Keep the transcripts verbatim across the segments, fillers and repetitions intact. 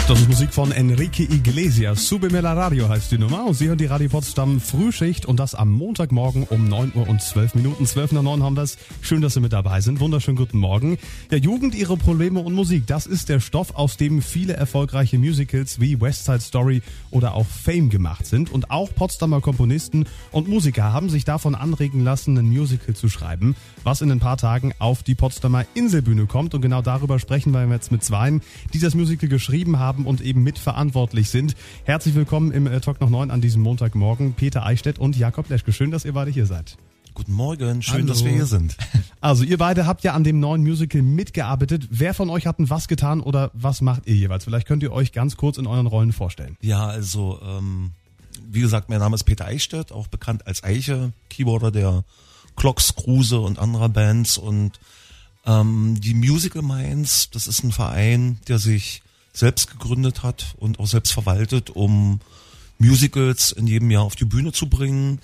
Das ist Musik von Enrique Iglesias. Súbeme la Radio heißt die Nummer. Und Sie hören die Radio Potsdam Frühschicht und das am Montagmorgen um neun Uhr und zwölf Minuten. zwölf nach neun haben wir es. Schön, dass Sie mit dabei sind. Wunderschönen guten Morgen. Ja, Jugend, ihre Probleme und Musik. Das ist der Stoff, aus dem viele erfolgreiche Musicals wie West Side Story oder auch Fame gemacht sind. Und auch Potsdamer Komponisten und Musiker haben sich davon anregen lassen, ein Musical zu schreiben, was in ein paar Tagen auf die Potsdamer Inselbühne kommt. Und genau darüber sprechen wir jetzt mit zweien, die das Musical geschrieben haben und eben mitverantwortlich sind. Herzlich willkommen im äh, Talk noch neun an diesem Montagmorgen. Peter Eichstädt und Jakob Leschke. Schön, dass ihr beide hier seid. Guten Morgen, schön, Hallo. Dass wir hier sind. Also ihr beide habt ja an dem neuen Musical mitgearbeitet. Wer von euch hat denn was getan oder was macht ihr jeweils? Vielleicht könnt ihr euch ganz kurz in euren Rollen vorstellen. Ja, also ähm, wie gesagt, mein Name ist Peter Eichstädt, auch bekannt als Eiche, Keyboarder der Clocks, Kruse und anderer Bands. Und ähm, die Musical Minds, das ist ein Verein, der sich selbst gegründet hat und auch selbst verwaltet, um Musicals in jedem Jahr auf die Bühne zu bringen.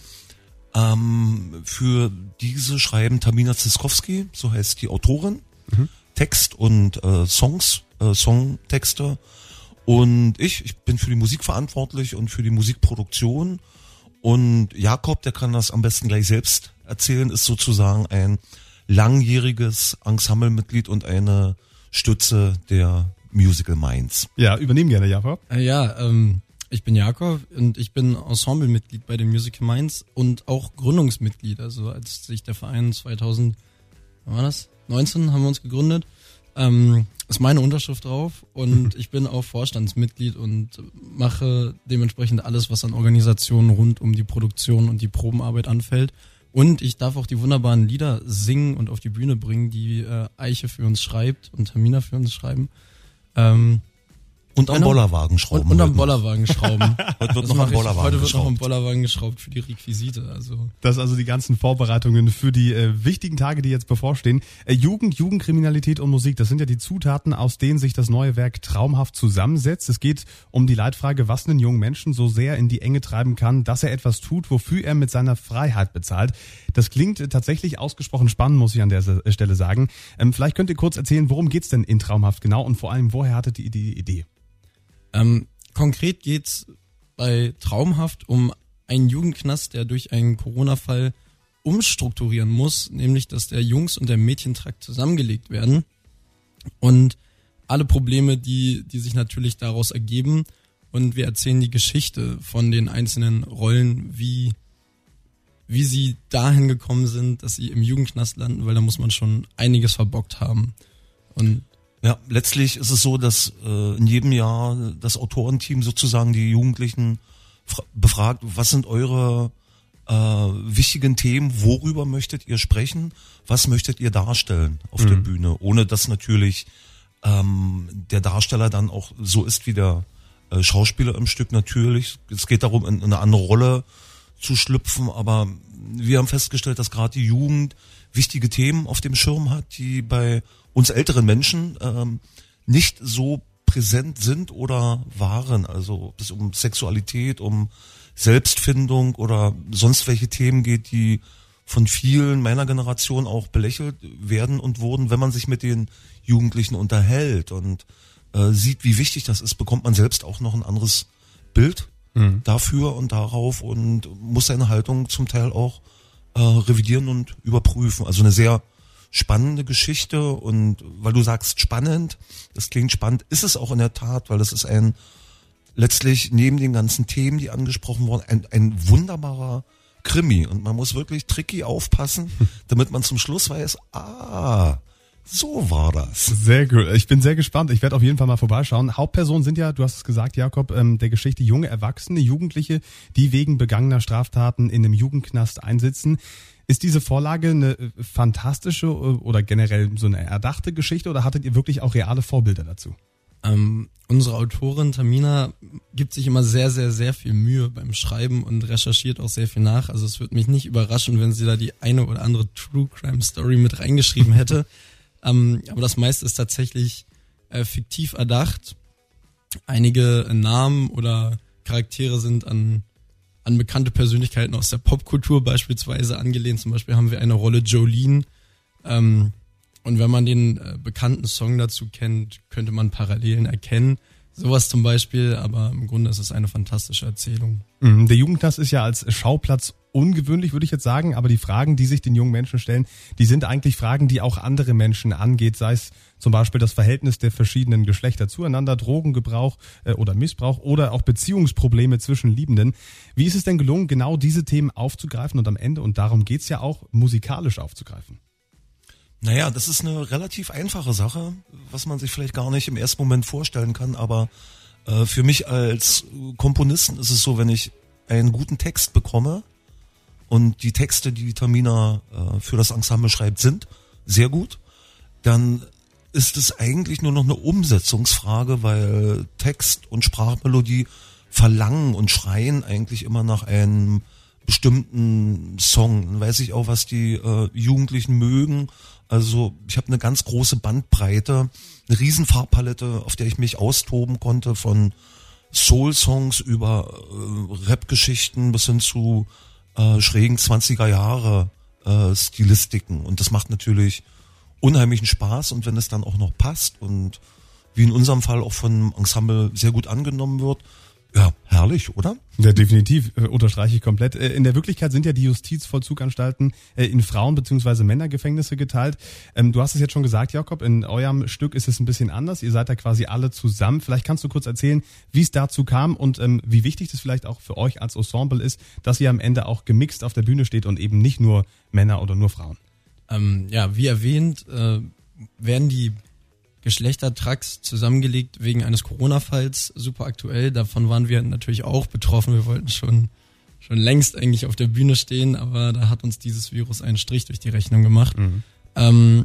Ähm, für diese schreiben Tamina Ziskowski, so heißt die Autorin, mhm. Text und äh, Songs, äh, Songtexte. Und ich, ich bin für die Musik verantwortlich und für die Musikproduktion. Und Jakob, der kann das am besten gleich selbst erzählen, ist sozusagen ein langjähriges Ensemblemitglied und eine Stütze der Musical Minds. Ja, übernehmen gerne, Jakob. Äh, ja, ähm, ich bin Jakob und ich bin Ensemblemitglied bei den Musical Minds und auch Gründungsmitglied. Also als sich der Verein zweitausend, wann war das? neunzehn haben wir uns gegründet. Ähm, ist meine Unterschrift drauf und ich bin auch Vorstandsmitglied und mache dementsprechend alles, was an Organisationen rund um die Produktion und die Probenarbeit anfällt. Und ich darf auch die wunderbaren Lieder singen und auf die Bühne bringen, die äh, Eiche für uns schreibt und Tamina für uns schreiben. Ähm, und am genau. Bollerwagen schrauben. Und, und am Bollerwagen schrauben. Heute wird Das noch am ich, Bollerwagen Heute wird geschraubt. noch am Bollerwagen geschraubt für die Requisite. Also Das sind also die ganzen Vorbereitungen für die äh, wichtigen Tage, die jetzt bevorstehen. Äh, Jugend, Jugendkriminalität und Musik, das sind ja die Zutaten, aus denen sich das neue Werk traumhaft zusammensetzt. Es geht um die Leitfrage, was einen jungen Menschen so sehr in die Enge treiben kann, dass er etwas tut, wofür er mit seiner Freiheit bezahlt. Das klingt äh, tatsächlich ausgesprochen spannend, muss ich an der äh, Stelle sagen. Ähm, vielleicht könnt ihr kurz erzählen, worum geht's denn in Traumhaft genau und vor allem, woher hattet ihr die Idee? Ähm, konkret geht's bei Traumhaft um einen Jugendknast, der durch einen Corona-Fall umstrukturieren muss, nämlich dass der Jungs- und der Mädchentrakt zusammengelegt werden und alle Probleme, die die sich natürlich daraus ergeben, und wir erzählen die Geschichte von den einzelnen Rollen, wie wie sie dahin gekommen sind, dass sie im Jugendknast landen, weil da muss man schon einiges verbockt haben. Und Ja, letztlich ist es so, dass äh, in jedem Jahr das Autorenteam sozusagen die Jugendlichen fra- befragt, was sind eure äh, wichtigen Themen, worüber möchtet ihr sprechen, was möchtet ihr darstellen auf mhm. der Bühne, ohne dass natürlich ähm, der Darsteller dann auch so ist wie der äh, Schauspieler im Stück natürlich. Es geht darum, in, in eine andere Rolle zu schlüpfen, aber wir haben festgestellt, dass gerade die Jugend wichtige Themen auf dem Schirm hat, die bei uns älteren Menschen ähm, nicht so präsent sind oder waren. Also ob es um Sexualität, um Selbstfindung oder sonst welche Themen geht, die von vielen meiner Generation auch belächelt werden und wurden. Wenn man sich mit den Jugendlichen unterhält und äh, sieht, wie wichtig das ist, bekommt man selbst auch noch ein anderes Bild mhm. dafür und darauf und muss seine Haltung zum Teil auch äh, revidieren und überprüfen. Also eine sehr spannende Geschichte, und weil du sagst spannend, das klingt spannend, ist es auch in der Tat, weil das ist ein, letztlich neben den ganzen Themen, die angesprochen wurden, ein, ein wunderbarer Krimi, und man muss wirklich tricky aufpassen, damit man zum Schluss weiß, ah, so war das. Sehr gut. Ich bin sehr gespannt. Ich werde auf jeden Fall mal vorbeischauen. Hauptpersonen sind ja, du hast es gesagt, Jakob, ähm, der Geschichte junge Erwachsene, Jugendliche, die wegen begangener Straftaten in einem Jugendknast einsitzen. Ist diese Vorlage eine fantastische oder generell so eine erdachte Geschichte, oder hattet ihr wirklich auch reale Vorbilder dazu? Ähm, unsere Autorin Tamina gibt sich immer sehr, sehr, sehr viel Mühe beim Schreiben und recherchiert auch sehr viel nach. Also es würde mich nicht überraschen, wenn sie da die eine oder andere True Crime Story mit reingeschrieben hätte. ähm, aber das meiste ist tatsächlich äh, fiktiv erdacht. Einige Namen oder Charaktere sind an an bekannte Persönlichkeiten aus der Popkultur beispielsweise angelehnt. Zum Beispiel haben wir eine Rolle Jolene. Ähm, und wenn man den äh, bekannten Song dazu kennt, könnte man Parallelen erkennen. Sowas zum Beispiel, aber im Grunde ist es eine fantastische Erzählung. Der Jugendknast ist ja als Schauplatz ungewöhnlich, würde ich jetzt sagen, aber die Fragen, die sich den jungen Menschen stellen, die sind eigentlich Fragen, die auch andere Menschen angeht, sei es zum Beispiel das Verhältnis der verschiedenen Geschlechter zueinander, Drogengebrauch äh, oder Missbrauch oder auch Beziehungsprobleme zwischen Liebenden. Wie ist es denn gelungen, genau diese Themen aufzugreifen und am Ende, und darum geht's ja auch, musikalisch aufzugreifen? Naja, das ist eine relativ einfache Sache, was man sich vielleicht gar nicht im ersten Moment vorstellen kann, aber äh, für mich als Komponisten ist es so, wenn ich einen guten Text bekomme und die Texte, die Tamina äh, für das Ensemble schreibt, sind sehr gut, dann ist es eigentlich nur noch eine Umsetzungsfrage, weil Text und Sprachmelodie verlangen und schreien eigentlich immer nach einem bestimmten Song. Dann weiß ich auch, was die äh, Jugendlichen mögen. Also ich habe eine ganz große Bandbreite, eine riesen Farbpalette, auf der ich mich austoben konnte, von Soul-Songs über äh, Rap-Geschichten bis hin zu äh, schrägen zwanziger Jahre äh, Stilistiken. Und das macht natürlich unheimlichen Spaß, und wenn es dann auch noch passt und wie in unserem Fall auch von Ensemble sehr gut angenommen wird, ja, herrlich, oder? Ja, definitiv, äh, unterstreiche ich komplett. Äh, in der Wirklichkeit sind ja die Justizvollzuganstalten äh, in Frauen- bzw. Männergefängnisse geteilt. Ähm, du hast es jetzt schon gesagt, Jakob, in eurem Stück ist es ein bisschen anders. Ihr seid da quasi alle zusammen. Vielleicht kannst du kurz erzählen, wie es dazu kam und ähm, wie wichtig das vielleicht auch für euch als Ensemble ist, dass ihr am Ende auch gemixt auf der Bühne steht und eben nicht nur Männer oder nur Frauen. Ähm, ja, wie erwähnt, äh, werden die Geschlechtertracks zusammengelegt wegen eines Corona-Falls, super aktuell. Davon waren wir natürlich auch betroffen. Wir wollten schon schon längst eigentlich auf der Bühne stehen, aber da hat uns dieses Virus einen Strich durch die Rechnung gemacht. Mhm. Ähm,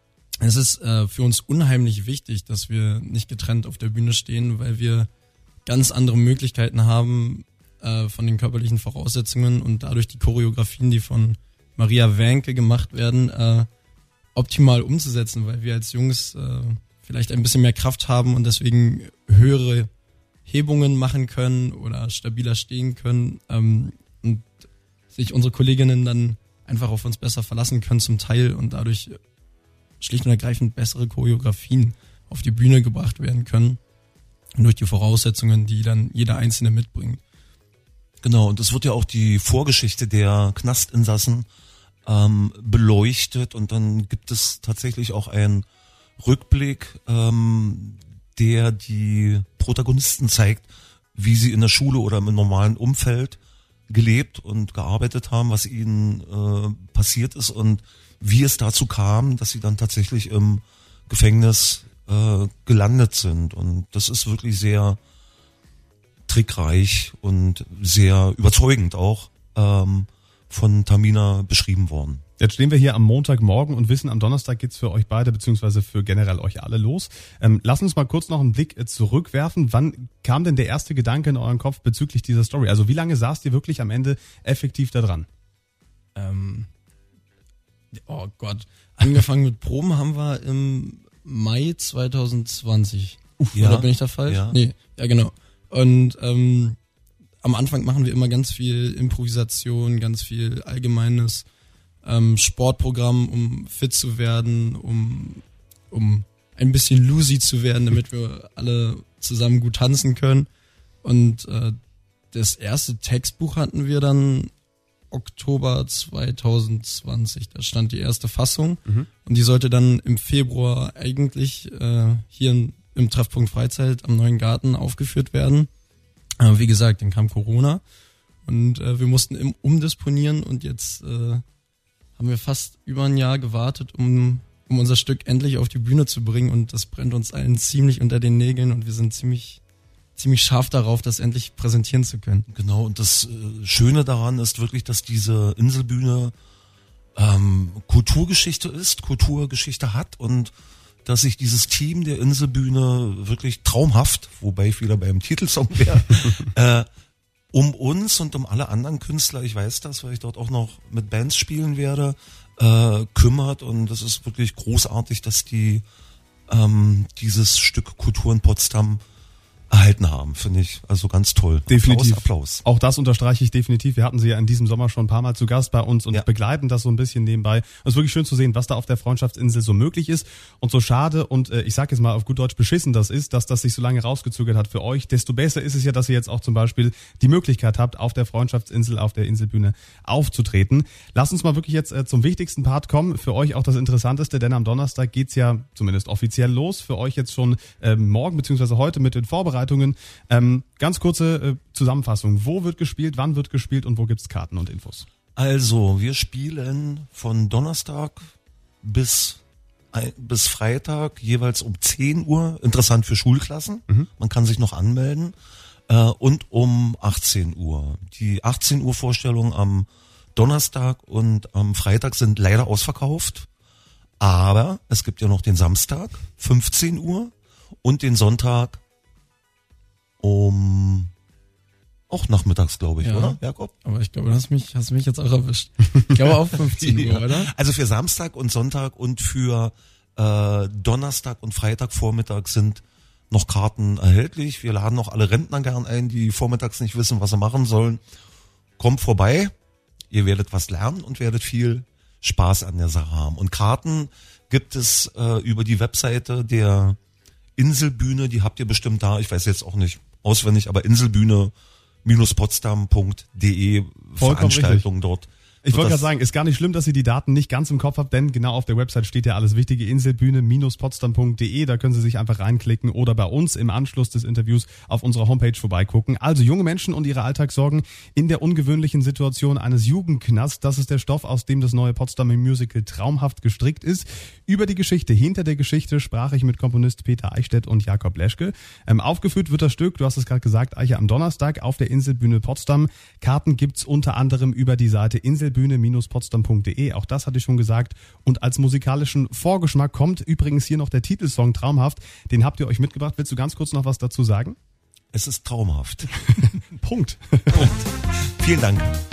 es ist äh, für uns unheimlich wichtig, dass wir nicht getrennt auf der Bühne stehen, weil wir ganz andere Möglichkeiten haben äh, von den körperlichen Voraussetzungen und dadurch die Choreografien, die von Maria Wänke gemacht werden, äh, optimal umzusetzen, weil wir als Jungs äh, vielleicht ein bisschen mehr Kraft haben und deswegen höhere Hebungen machen können oder stabiler stehen können ähm, und sich unsere Kolleginnen dann einfach auf uns besser verlassen können zum Teil und dadurch schlicht und ergreifend bessere Choreografien auf die Bühne gebracht werden können durch die Voraussetzungen, die dann jeder Einzelne mitbringt. Genau, und es wird ja auch die Vorgeschichte der Knastinsassen ähm, beleuchtet, und dann gibt es tatsächlich auch einen Rückblick, ähm, der die Protagonisten zeigt, wie sie in der Schule oder im normalen Umfeld gelebt und gearbeitet haben, was ihnen äh, passiert ist und wie es dazu kam, dass sie dann tatsächlich im Gefängnis äh, gelandet sind. Und das ist wirklich sehr trickreich und sehr überzeugend auch ähm, von Tamina beschrieben worden. Jetzt stehen wir hier am Montagmorgen und wissen, am Donnerstag geht's für euch beide beziehungsweise für generell euch alle los. Ähm, lass uns mal kurz noch einen Blick zurückwerfen. Wann kam denn der erste Gedanke in euren Kopf bezüglich dieser Story? Also wie lange saßt ihr wirklich am Ende effektiv da dran? Ähm, oh Gott. Angefangen mit Proben haben wir im Mai zwanzig zwanzig. Uff, ja, oder bin ich da falsch? Ja. Nee, ja genau. Und ähm, am Anfang machen wir immer ganz viel Improvisation, ganz viel allgemeines ähm, Sportprogramm, um fit zu werden, um um ein bisschen loosey zu werden, damit wir alle zusammen gut tanzen können. Und äh, das erste Textbuch hatten wir dann Oktober zwanzig zwanzig. Da stand die erste Fassung mhm. und die sollte dann im Februar eigentlich äh, hier in, im Treffpunkt Freizeit am Neuen Garten aufgeführt werden. Aber wie gesagt, dann kam Corona und äh, wir mussten im, umdisponieren und jetzt äh, haben wir fast über ein Jahr gewartet, um, um unser Stück endlich auf die Bühne zu bringen, und das brennt uns allen ziemlich unter den Nägeln und wir sind ziemlich ziemlich scharf darauf, das endlich präsentieren zu können. Genau, und das äh, Schöne daran ist wirklich, dass diese Inselbühne ähm, Kulturgeschichte ist, Kulturgeschichte hat, und dass sich dieses Team der Inselbühne wirklich traumhaft, wobei ich wieder beim Titelsong wäre, äh, um uns und um alle anderen Künstler, ich weiß das, weil ich dort auch noch mit Bands spielen werde, äh, kümmert, und das ist wirklich großartig, dass die ähm, dieses Stück Kultur in Potsdam erhalten haben, finde ich also ganz toll. Definitiv. Applaus, Applaus. Auch das unterstreiche ich definitiv. Wir hatten sie ja in diesem Sommer schon ein paar Mal zu Gast bei uns und Ja. begleiten das so ein bisschen nebenbei. Es ist wirklich schön zu sehen, was da auf der Freundschaftsinsel so möglich ist und so schade und äh, ich sage jetzt mal auf gut Deutsch beschissen das ist, dass das sich so lange rausgezögert hat für euch. Desto besser ist es ja, dass ihr jetzt auch zum Beispiel die Möglichkeit habt, auf der Freundschaftsinsel, auf der Inselbühne aufzutreten. Lasst uns mal wirklich jetzt äh, zum wichtigsten Part kommen. Für euch auch das Interessanteste, denn am Donnerstag geht's ja zumindest offiziell los. Für euch jetzt schon ähm, morgen beziehungsweise heute mit den Vorbereitungen. Ähm, ganz kurze äh, Zusammenfassung. Wo wird gespielt, wann wird gespielt und wo gibt's Karten und Infos? Also, wir spielen von Donnerstag bis, ein- bis Freitag jeweils um zehn Uhr. Interessant für Schulklassen. Mhm. Man kann sich noch anmelden. Äh, und um achtzehn Uhr. Die achtzehn Uhr Vorstellungen am Donnerstag und am Freitag sind leider ausverkauft. Aber es gibt ja noch den Samstag, fünfzehn Uhr und den Sonntag um auch nachmittags, glaube ich, Ja. oder, Jakob? Aber ich glaube, du hast mich, hast mich jetzt auch erwischt. Ich glaube auch fünfzehn Uhr, Ja. oder? Also für Samstag und Sonntag und für äh, Donnerstag und Freitagvormittag sind noch Karten erhältlich. Wir laden noch alle Rentner gern ein, die vormittags nicht wissen, was sie machen sollen. Kommt vorbei, ihr werdet was lernen und werdet viel Spaß an der Sache haben. Und Karten gibt es äh, über die Webseite der Inselbühne, die habt ihr bestimmt da, ich weiß jetzt auch nicht auswendig, aber inselbühne Potsdam punkt de Vollkommen Veranstaltung dort. Ich wollte Das- gerade sagen, ist gar nicht schlimm, dass ihr die Daten nicht ganz im Kopf habt, denn genau auf der Website steht ja alles Wichtige, inselbühne Potsdam punkt de, da können Sie sich einfach reinklicken oder bei uns im Anschluss des Interviews auf unserer Homepage vorbeigucken. Also junge Menschen und ihre Alltagssorgen in der ungewöhnlichen Situation eines Jugendknasts, das ist der Stoff, aus dem das neue Potsdamer Musical traumhaft gestrickt ist. Über die Geschichte, hinter der Geschichte sprach ich mit Komponist Peter Eichstädt und Jakob Leschke. Ähm, aufgeführt wird das Stück, du hast es gerade gesagt, Eiche, am Donnerstag auf der Inselbühne Potsdam. Karten gibt's unter anderem über die Seite inselbühne Potsdam punkt de, auch das hatte ich schon gesagt. Und als musikalischen Vorgeschmack kommt übrigens hier noch der Titelsong Traumhaft. Den habt ihr euch mitgebracht. Willst du ganz kurz noch was dazu sagen? Es ist traumhaft. Punkt. Punkt. Vielen Dank.